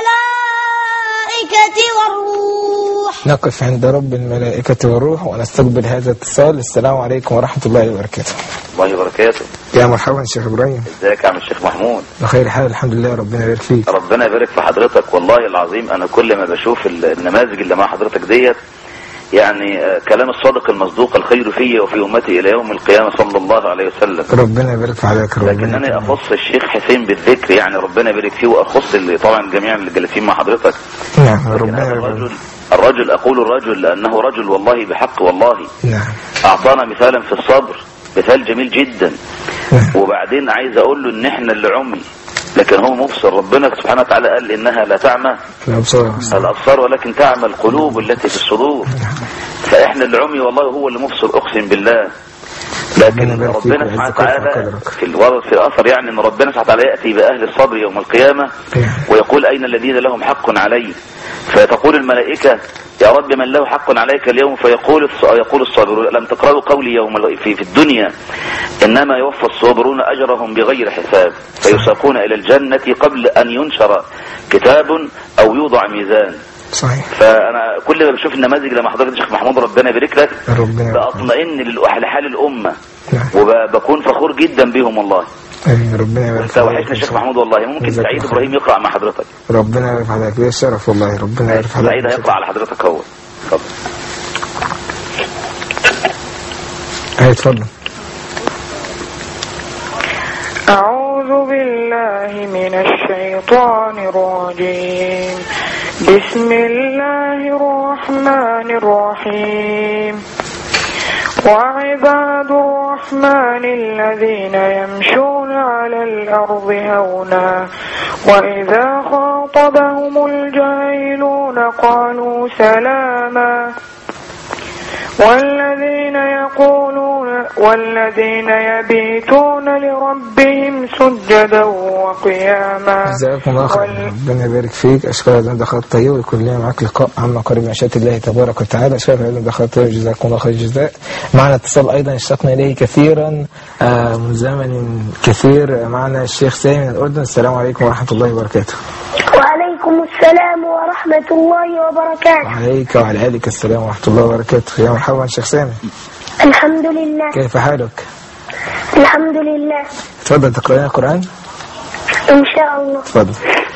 الملائكة والروح. نقف عند رب الملائكة والروح ونستقبل هذا الاتصال. السلام عليكم ورحمة الله وبركاته. الله وبركاته. يا مرحبا شيخ إبراهيم. ازيك يا عم الشيخ محمود؟ بخير حال الحمد لله، ربنا يبارك فيك. ربنا يبارك في حضرتك. والله العظيم أنا كل ما بشوف النماذج اللي مع حضرتك ديت، يعني كلام الصادق المصدوق الخير فيه وفي أمتي إلى يوم القيامة صلى الله عليه وسلم. ربنا يبارك في حضرتك. لكنني أخص الشيخ حسين بالذكر، يعني ربنا يبارك فيه، وأخص طبعا جميع اللي جالسين مع حضرتك. نعم. ربنا الرجل أقول الرجل لأنه رجل والله بحق والله. نعم. أعطانا مثالا في الصبر، مثال جميل جدا. وبعدين عايز أقول له إن إحنا اللي عمي لكن هو مبصر. ربنا سبحانه وتعالى قال إنها لا تعمى الأبصار ولكن تعمى القلوب التي في الصدور. فإحنا اللي عمي والله هو اللي مبصر، أقسم بالله. لكن ربنا سبحانه وتعالى في الأثر يعني إن ربنا سبحانه وتعالى يأتي بأهل الصبر يوم القيامة ويقول أين الذين لهم حق علي، فتقول الملائكة يا رب من له حق عليك اليوم، فيقول الصابرون لم تقرأوا قولي يوم في الدنيا إنما يوفى الصابرون أجرهم بغير حساب، فيساقون إلى الجنة قبل أن ينشر كتاب أو يوضع ميزان. صحيح. فأنا كل ما بشوف النماذج لما حضرتك الشيخ محمود ربنا يبارك لك بأطمئن لحال الأمة. وبكون فخور جدا بهم والله. ربنا يبارك فيك. وحشنا الشيخ محمود والله. ممكن سعيد إبراهيم يقرأ مع حضرتك؟ ربنا يبارك فيك، ده شرف والله. ربنا يبارك فيك. سعيد هيقرأ على حضرتك هو. اتفضل. اتفضل. أعوذ بالله من الشيطان الرجيم. بسم الله الرحمن الرحيم. وعباد الرحمن الذين يمشون على الأرض هونا وإذا خاطبهم الجاهلون قالوا سلاما والذين يبيتون لربهم سجدا وقياما. جزاكم الله خير، ربنا يبارك فيك. أشكرك أن دخلت طيب ويكون لنا معك لقاء عما قريب من مشيئة الله تبارك وتعالى. أشكرك أن دخلت طيب، جزاكم الله خير الجزاء. معنا اتصال أيضا اشتقنا إليه كثيرا من زمن كثير، معنا الشيخ سامي من الأردن. السلام عليكم ورحمة الله وبركاته. وعليكم السلام ورحمة الله وبركاته. وعليك وعلى آلك السلام ورحمة الله وبركاته. يا مرحبا شيخ سامي. الحمد لله. كيف حالك؟ الحمد لله. تفضل تقرأ لنا القرآن إن شاء الله. تفضل.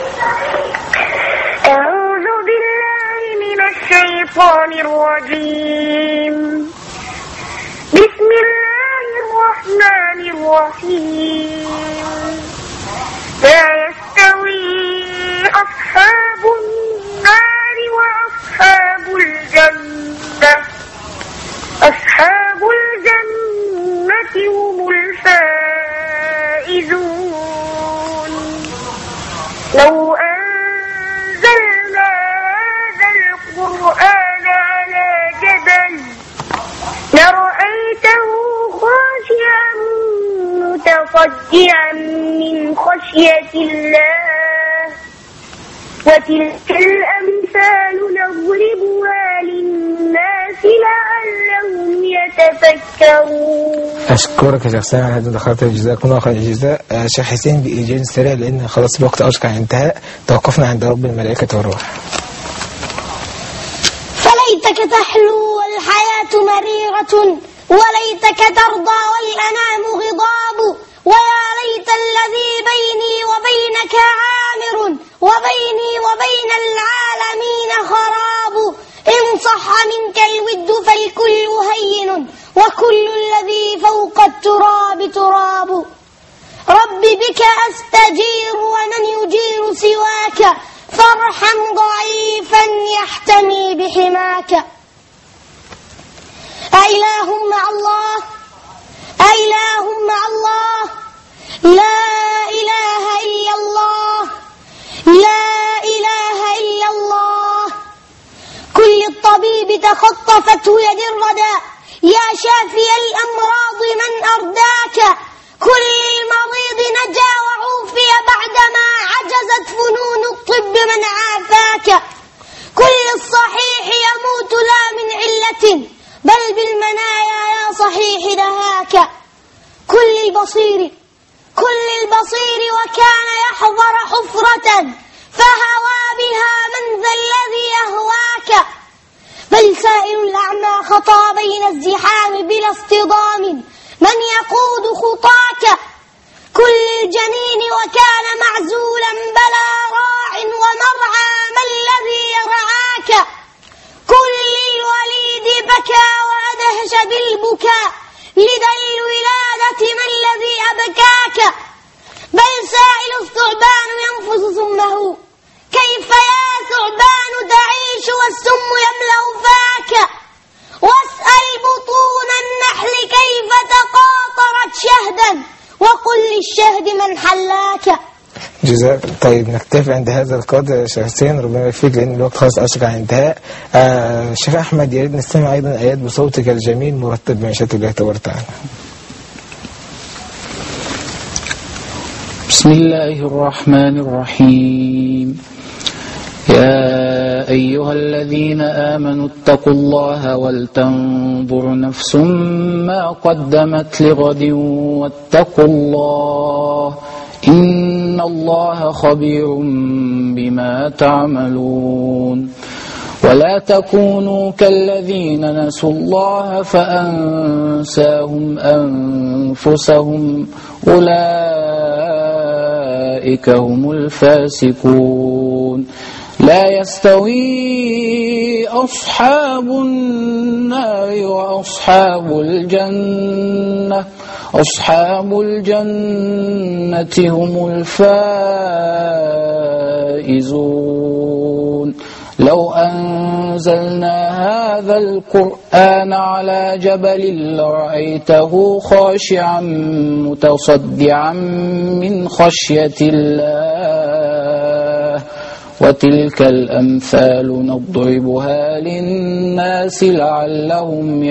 أعوذ بالله من الشيطان الرجيم. بسم الله الرحمن الرحيم. لا يستوي أصحاب النار وأصحاب الجنة. أصحاب الجنة هم الفائزون. لو أنزلنا هذا القرآن على جبل لرأيته خاشعا متصدعا من خشية الله. وتلك الأمثال نضربها للناس لعلهم يتفكرون. أشكرك يا شيخ سامي على هذا دخلت. جزاكم الله خير الجزاء. شيخ حسين بإيجاز سريع لأن خلاص الوقت أشكى عن انتهاء. توقفنا عند رب الملائكة والروح. فليتك تحلو والحياة مريرة وليتك ترضى والأنام غضاب. ويا ليت الذي بيني وبينك عامر وبيني وبين العالمين خراب. إن صح منك الود فالكل هين وكل الذي فوق التراب تراب. رب بك أستجير ومن يجير سواك فارحم ضعيفا يحتمي بحماك. أإله مع الله أإله مع الله لا إله إلا الله لا إله إلا الله. كل الطبيب تخطفته يد الردى يا شافي الأمراض من أرداك. كل المريض نجا وعوفي بعدما عجزت فنون الطب من عافاك. كل الصحيح يموت لا من علة بل بالمنايا يا صحيح دهاك. كل البصير وكان يحضر حفرة فهوى بها من ذا الذي يهواك. بل سائل الأعمى خطى بين الزحام بلا اصطدام من يقود خطاك. كل الجنين وكان معزولا بلا راع ومرعى ما الذي يرعاك. كل الوليد بكى وأدهش بالبكاء لدى الولادة ما الذي أبكاك. بل سائل الثعبان ينفس سمه كيف يا ثعبان تعيش والسم يملأ فاك. واسأل بطون النحل كيف تقاطرت شهدا وقل للشهد من حلاك. جزاك. طيب نكتفي عند هذا القدر يا شيخ حسين، ربنا يبارك فيك لأن الوقت خلاص أشرف على الانتهاء. الشيخ أحمد يريد نستمع أيضا آيات بصوتك الجميل مرتب بمشيئة الله تبارك وتعالى. بسم الله الرحمن الرحيم. يا أيها الذين آمنوا اتقوا الله ولتنظر نفس ما قدمت لغد واتقوا الله إن الله خبير بما تعملون. ولا تكونوا كالذين نسوا الله فأنساهم أنفسهم أولئك هم الفاسقون. لا يستوي أصحاب النار وأصحاب الجنة أصحاب الجنة هم الفائزون لو أنزلنا هذا القرآن على جبل لرأيته خاشعا متصدعا من خشية الله وتلك الأمثال نضربها للناس لعلهم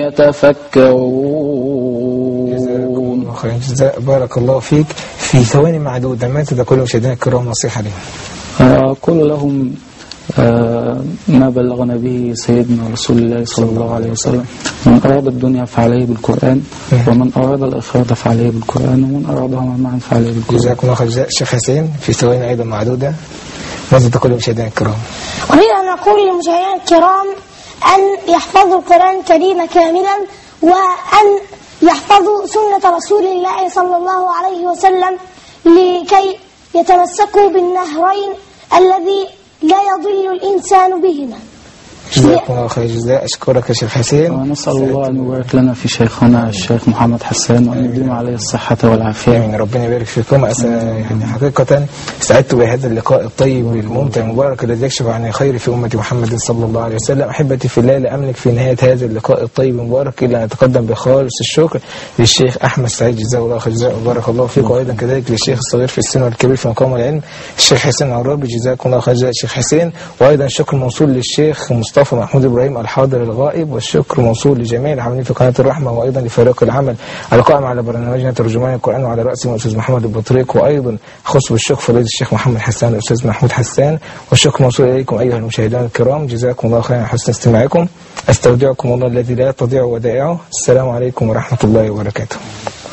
يتفكرون. جزاء بارك الله فيك. في ثواني معدودة ماذا تقول مشاهدينا الكرام نصيحة لهم؟ أقول لهم ما بلغنا به سيدنا رسول الله صلى الله عليه وسلم: من أراد الدنيا فعليه بالقرآن، ومن أراد الآخرة فعليه بالقرآن، ومن أرادهما معا فعليه بالقرآن. جزاكم الله خير. شيخ حسين في ثواني أيضا معدودة ماذا تقول للمشاهدين الكرام؟ أريد أن أقول للمشاهدين الكرام أن يحفظوا القرآن الكريم كاملا، وأن يحفظوا سنة رسول الله صلى الله عليه وسلم لكي يتمسكوا بالنهرين الذي لا يضل الإنسان بهما. جزاكم الله خير جزاء. أشكرك يا شيخ حسين، ونسأل الله أن يبارك لنا في شيخنا الشيخ محمد حسان وأن يديم عليه الصحة والعافية. آمين. ربنا يبارك فيكم. يعني حقيقة سعدت بهذا اللقاء الطيب الممتع المبارك الذي يكشف عن خير في أمة محمد صلى الله عليه وسلم. أحبتي في الله، لا أملك في نهاية هذا اللقاء الطيب المبارك إلا أن أتقدم بخالص الشكر للشيخ أحمد سعيد جزاه الله خير جزاء بارك الله فيك، وأيضا كذلك للشيخ الصغير في السن والكبير في مقام العلم الشيخ حسين عرابي جزاكم الله خير جزاء الشيخ حسين، وأيضا شكر موصول للشيخ مصطفى محمود إبراهيم الحاضر الغائب، والشكر موصول لجميع العاملين في قناة الرحمة، وأيضا لفريق العمل القائم على برنامجنا ترجمان القرآن، وعلى رأسهم الأستاذ محمد البطريق، وأيضا خص بالشكر فضيلة الشيخ محمد حسان والأستاذ محمود حسان، والشكر موصول إليكم أيها المشاهدين الكرام. جزاكم الله خيرا على حسن استماعكم. أستودعكم الله الذي لا تضيع ودائعه. السلام عليكم ورحمة الله وبركاته.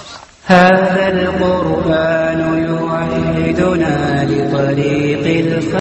هذا القرآن يوحدنا لطريق